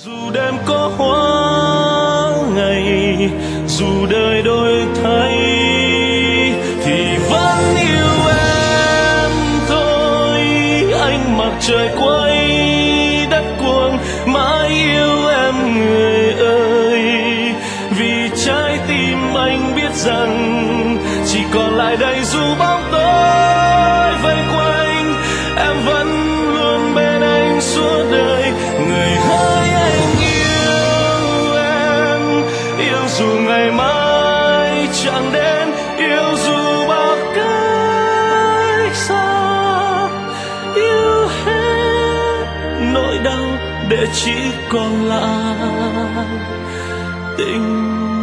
Dù đêm có hóa ngày, dù đời đổi thay, thì vẫn yêu em thôi. Anh mặc trời quay đất cuồng, mãi yêu em người ơi. Vì trái tim anh biết rằng chỉ còn lại đây dù bóng tối vây quanh, em vẫn luôn bên anh suốt đời. Người hỡi anh yêu em, yêu dù ngày mai chẳng đến, yêu dù bao cách xa, yêu hết nỗi đau để chỉ còn lại tình